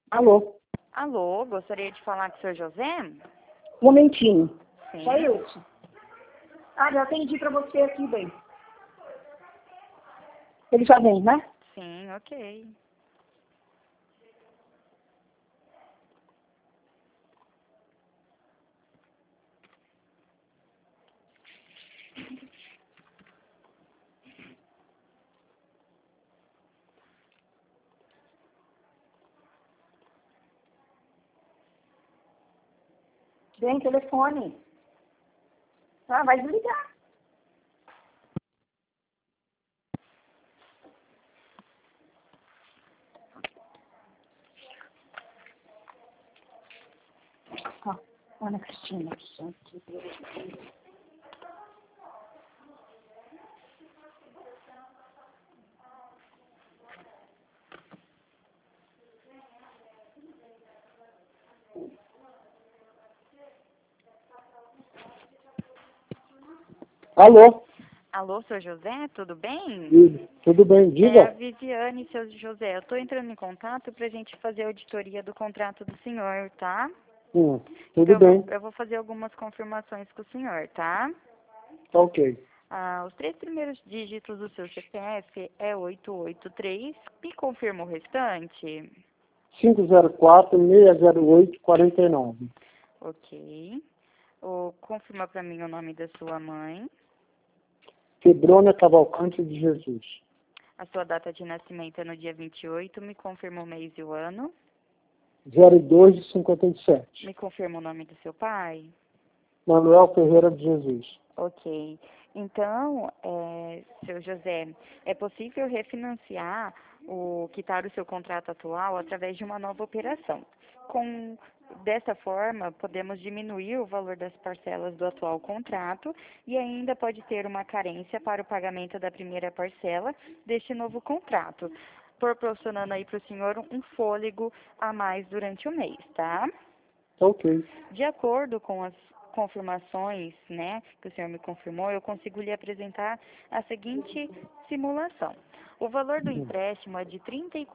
Alô? Alô, gostaria de falar com o senhor José? Um momentinho. Sim. Só eu. Ah, já atendi pra você aqui, bem. Ele já vem, né? Sim, ok. Vem, telefone. Ah, vai desligar. Ó, Ana Cristina. Alô? Alô, senhor José, tudo bem? Tudo bem, É a diga. Viviane, seu José. Eu estou entrando em contato para a gente fazer a auditoria do contrato do senhor, tá? Tudo Então bem, eu vou fazer algumas confirmações com o senhor, tá? tá ok. Os 3 primeiros dígitos do seu CPF é 883. Me confirma o restante? 504-608-49. Ok. Confirma para mim o nome da sua mãe, Febrona Cavalcante de Jesus. a sua data de nascimento é no dia 28, me confirma o mês e o ano, 02-57. me confirma o nome do seu pai. Manuel Ferreira de Jesus. Ok. Então, seu José, é possível refinanciar quitar o seu contrato atual através de uma nova operação. Dessa forma, podemos diminuir o valor das parcelas do atual contrato e ainda pode ter uma carência para o pagamento da primeira parcela deste novo contrato, proporcionando aí para o senhor um fôlego a mais durante o mês, tá? Tá ok. De acordo com as confirmações, né, que o senhor me confirmou, eu consigo lhe apresentar a seguinte simulação. O valor do empréstimo é de R$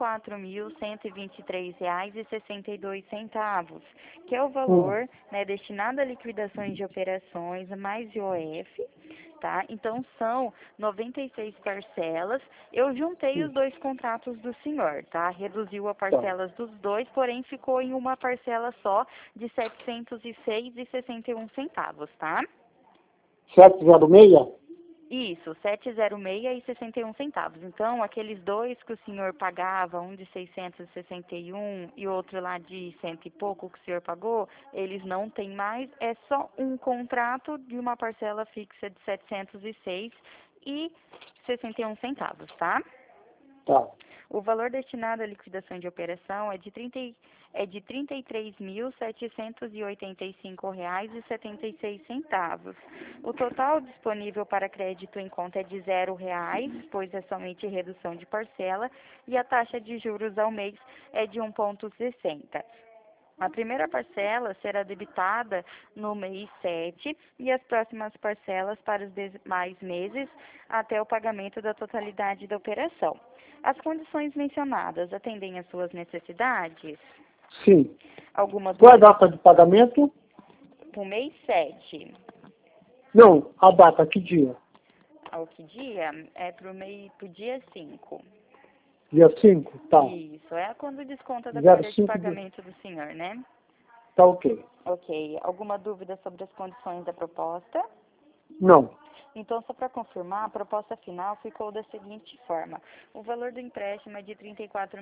34.123,62, que é o valor, né, destinado a liquidações de operações mais IOF, tá? Então, são 96 parcelas. Eu juntei os dois contratos do senhor, tá? Reduziu as parcelas dos dois, porém ficou em uma parcela só de R$ 706,61, tá? 706? Isso, 706,61. Então, aqueles dois que o senhor pagava, um de 661 e outro lá de cento e pouco que o senhor pagou, eles não têm mais, é só um contrato de uma parcela fixa de R$ 706,61, tá? Tá. O valor destinado à liquidação de operação é de R$ 33.785,76. O total disponível para crédito em conta é de R$ 0, pois é somente redução de parcela, e a taxa de juros ao mês é de 1,60. A primeira parcela será debitada no mês 7 e as próximas parcelas para os demais meses até o pagamento da totalidade da operação. As condições mencionadas atendem às suas necessidades? Sim. Alguma Qual é a dúvida? data de pagamento? Para o mês 7. Não, a data, que dia? Ao que dia? É para o dia 5. Dia 5? Tá. Isso, é quando desconta da folha de 05 de... pagamento do senhor, né? Tá ok. Ok. Alguma dúvida sobre as condições da proposta? Não. Então, só para confirmar, a proposta final ficou da seguinte forma. O valor do empréstimo é de R$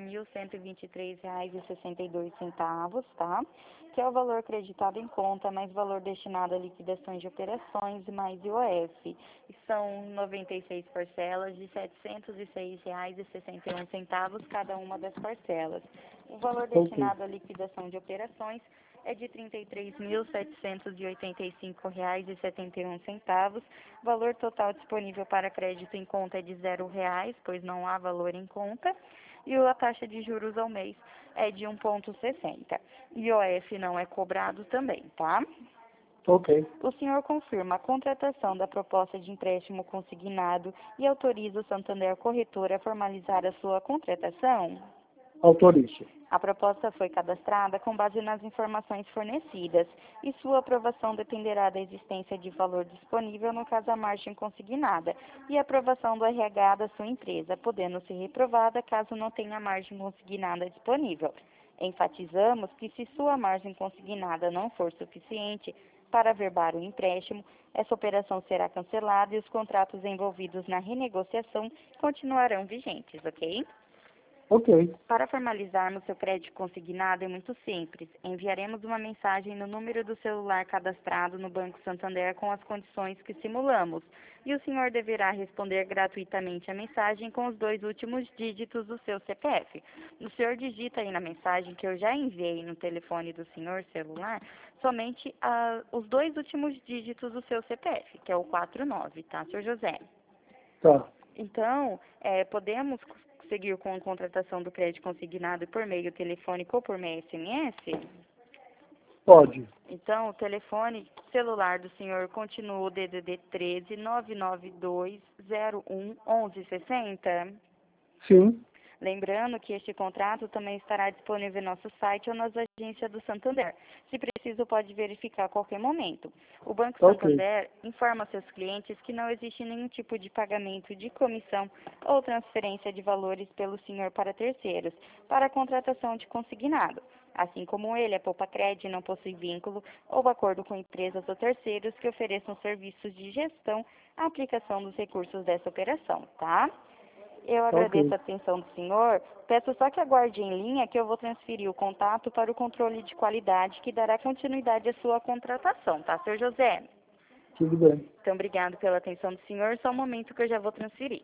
34.123,62, tá? Que é o valor acreditado em conta, mais valor destinado a liquidações de operações, mais IOF. E são 96 parcelas de R$ 706,61 cada uma das parcelas. O valor Ok. destinado à liquidação de operações é de R$ 33.785,71. Valor total disponível para crédito em conta é de R$ 0, pois não há valor em conta. E a taxa de juros ao mês é de 1,60. IOF não é cobrado também, tá? Ok. O senhor confirma a contratação da proposta de empréstimo consignado e autoriza o Santander Corretora a formalizar a sua contratação? Autorizo. A proposta foi cadastrada com base nas informações fornecidas e sua aprovação dependerá da existência de valor disponível, no caso a margem consignada, e aprovação do RH da sua empresa, podendo ser reprovada caso não tenha margem consignada disponível. Enfatizamos que se sua margem consignada não for suficiente para averbar o empréstimo, essa operação será cancelada e os contratos envolvidos na renegociação continuarão vigentes, ok? Ok. Para formalizarmos seu crédito consignado é muito simples. Enviaremos uma mensagem no número do celular cadastrado no Banco Santander com as condições que simulamos. E o senhor deverá responder gratuitamente a mensagem com os 2 últimos dígitos do seu CPF. O senhor digita aí na mensagem que eu já enviei no telefone do senhor celular somente os 2 últimos dígitos do seu CPF, que é o 49, tá, senhor José? Tá. Então, podemos seguir com a contratação do crédito consignado por meio telefônico ou por meio SMS? Pode. Então, o telefone celular do senhor continua o DDD 13 992 01 1160? Sim. Lembrando que este contrato também estará disponível em nosso site ou nas agências do Santander. Se preciso, pode verificar a qualquer momento. O Banco Ok. Santander informa seus clientes que não existe nenhum tipo de pagamento de comissão ou transferência de valores pelo senhor para terceiros, para a contratação de consignado. Assim como ele, a Poupa-Cred não possui vínculo ou acordo com empresas ou terceiros que ofereçam serviços de gestão à aplicação dos recursos dessa operação, tá? Eu agradeço Ok. a atenção do senhor. Peço só que aguarde em linha que eu vou transferir o contato para o controle de qualidade que dará continuidade à sua contratação, tá, senhor José? Tudo bem. Então, obrigado pela atenção do senhor. Só um momento que eu já vou transferir.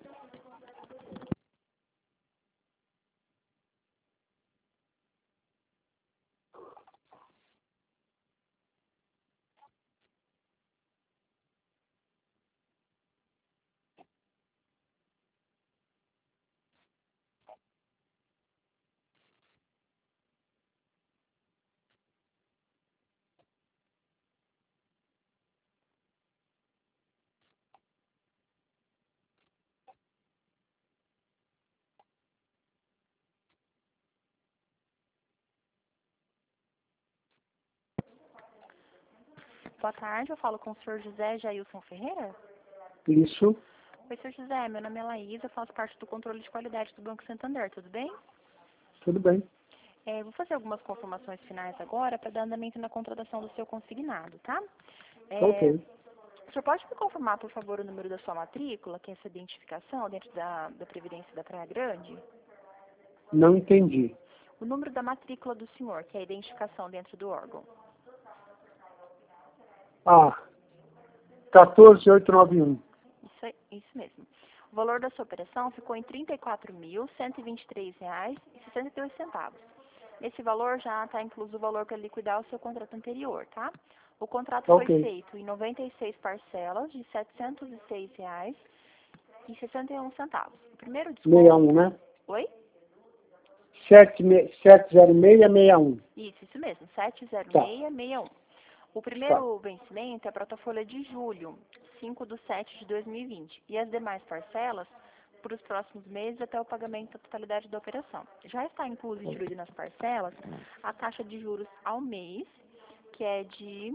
Boa tarde, eu falo com o senhor José Jailson Ferreira. Isso. Oi, senhor José, meu nome é Laís, eu faço parte do controle de qualidade do Banco Santander, tudo bem? Tudo bem. Vou fazer algumas confirmações finais agora para dar andamento na contratação do seu consignado, tá? Ok. O senhor pode me confirmar, por favor, o número da sua matrícula, que é essa identificação dentro da Previdência da Praia Grande? Não entendi. O número da matrícula do senhor, que é a identificação dentro do órgão. Ah, 14891. Isso mesmo. O valor da sua operação ficou em R$ 34.123,68. Esse valor já está incluso o valor para liquidar o seu contrato anterior, tá? O contrato foi Ok. feito em 96 parcelas de R$ 706,61. O primeiro desconto... 61, né? Oi? 70661. Isso mesmo, Tá. 70661. O Tá. primeiro vencimento é para a folha de julho, 5/7 de 2020. E as demais parcelas para os próximos meses até o pagamento da totalidade da operação. Já está incluso e diluído nas parcelas a taxa de juros ao mês, que é de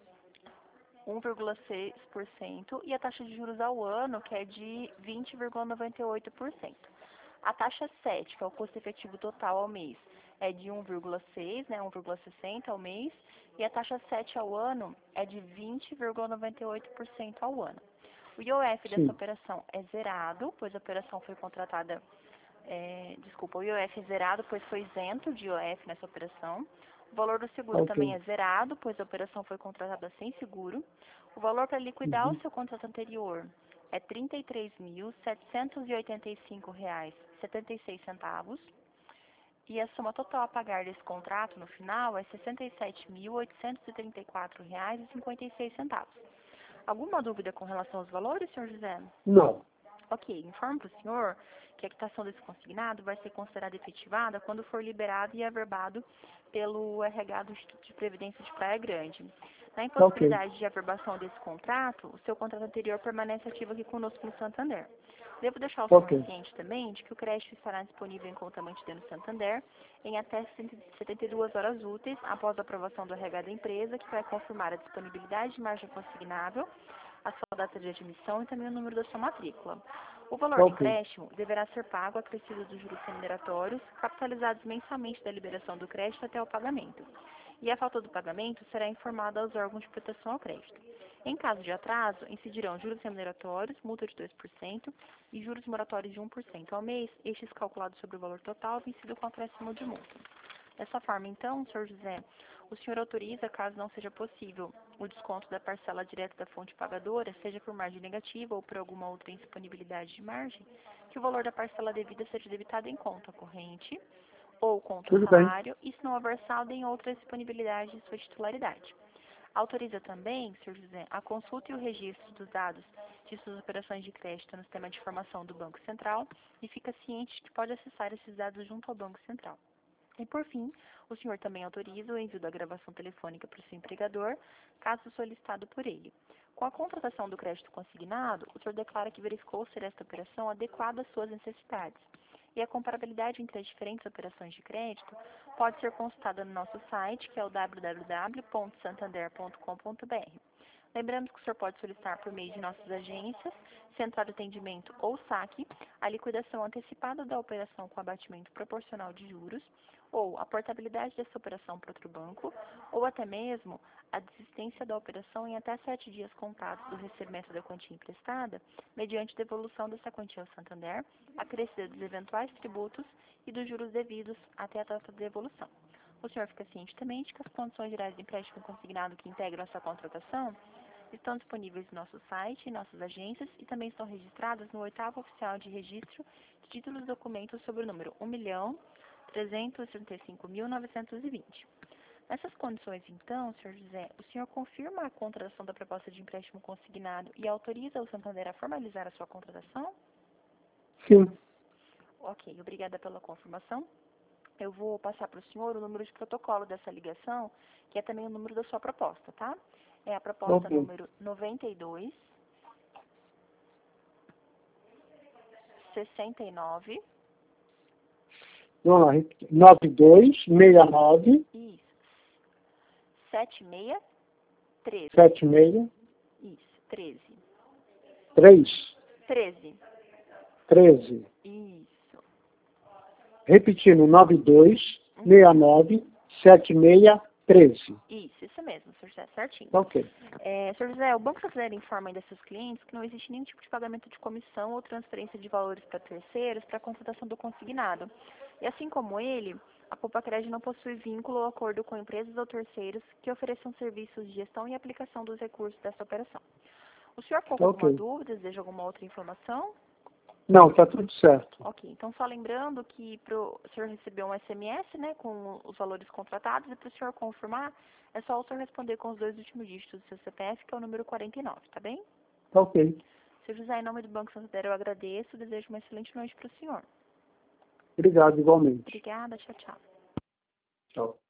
1,6%, e a taxa de juros ao ano, que é de 20,98%. A taxa 7, que é o custo efetivo total ao mês, é de 1,6, né, 1,60 ao mês, e a taxa 7 ao ano é de 20,98% ao ano. O IOF dessa Sim. operação é zerado, pois a operação foi contratada, o IOF é zerado, pois foi isento de IOF nessa operação. O valor do seguro Ok. também é zerado, pois a operação foi contratada sem seguro. O valor para liquidar o seu contrato anterior é R$ 33.785,76. E a soma total a pagar desse contrato no final é R$ 67.834,56. Alguma dúvida com relação aos valores, senhor José? Não. Ok, informo para o senhor que a quitação desse consignado vai ser considerada efetivada quando for liberado e averbado pelo RH do Instituto de Previdência de Praia Grande. Na impossibilidade de averbação desse contrato, o seu contrato anterior permanece ativo aqui conosco no Santander. Devo deixar o senhor Ok. ciente também de que o crédito estará disponível em conta mantida no Santander em até 72 horas úteis após a aprovação do RH da empresa, que vai confirmar a disponibilidade de margem consignável, a sua data de admissão e também o número da sua matrícula. O valor do Ok. empréstimo deverá ser pago acrescido dos juros remuneratórios, capitalizados mensalmente da liberação do crédito até o pagamento. E a falta do pagamento será informada aos órgãos de proteção ao crédito. Em caso de atraso, incidirão juros remuneratórios, multa de 2% e juros moratórios de 1% ao mês, estes calculados sobre o valor total, vencido com acréscimo de multa. Dessa forma, então, Sr. José, o senhor autoriza, caso não seja possível, o desconto da parcela direta da fonte pagadora, seja por margem negativa ou por alguma outra indisponibilidade de margem, que o valor da parcela devida seja debitado em conta corrente ou conta Tudo bem. salário, e se não houver saldo em outra disponibilidade de sua titularidade. Autoriza também, Sr. José, a consulta e o registro dos dados de suas operações de crédito no sistema de informação do Banco Central e fica ciente de que pode acessar esses dados junto ao Banco Central. E, por fim, o senhor também autoriza o envio da gravação telefônica para o seu empregador, caso solicitado por ele. Com a contratação do crédito consignado, o senhor declara que verificou ser esta operação adequada às suas necessidades. E a comparabilidade entre as diferentes operações de crédito pode ser consultada no nosso site, que é o www.santander.com.br. Lembrando que o senhor pode solicitar por meio de nossas agências, central de atendimento ou saque, a liquidação antecipada da operação com abatimento proporcional de juros, ou a portabilidade dessa operação para outro banco, ou até mesmo a desistência da operação em até 7 dias contados do recebimento da quantia emprestada, mediante devolução dessa quantia ao Santander, acrescida dos eventuais tributos e dos juros devidos até a data de devolução. O senhor fica ciente também de que as condições gerais de empréstimo consignado que integram essa contratação estão disponíveis no nosso site, em nossas agências e também estão registradas no 8º Oficial de Registro de Títulos e Documentos sob o número 1.335.920. Nessas condições, então, Sr. José, o senhor confirma a contratação da proposta de empréstimo consignado e autoriza o Santander a formalizar a sua contratação? Sim. Ok, obrigada pela confirmação. Eu vou passar para o senhor o número de protocolo dessa ligação, que é também o número da sua proposta, tá? É a proposta Ok. número 92 69 Vamos lá. 9269 isso 76 13 76 isso 13 3 13 13. isso Repetindo, 9269 76 13. isso mesmo, Sr. José, certinho. Ok. Sr. José, o Banco Santander informa ainda seus clientes que não existe nenhum tipo de pagamento de comissão ou transferência de valores para terceiros para a contratação do consignado. E assim como ele, a Poupa-Crédito não possui vínculo ou acordo com empresas ou terceiros que ofereçam serviços de gestão e aplicação dos recursos dessa operação. O senhor ficou com alguma Ok. dúvida, deseja alguma outra informação? Não, está tudo certo. Ok, então só lembrando que o senhor recebeu um SMS, né, com os valores contratados, e para o senhor confirmar, é só o senhor responder com os 2 últimos dígitos do seu CPF, que é o número 49, tá bem? Ok. Sr. José, em nome do Banco Santander, eu agradeço, desejo uma excelente noite para o senhor. Obrigado, igualmente. Obrigada, tchau, tchau. Tchau.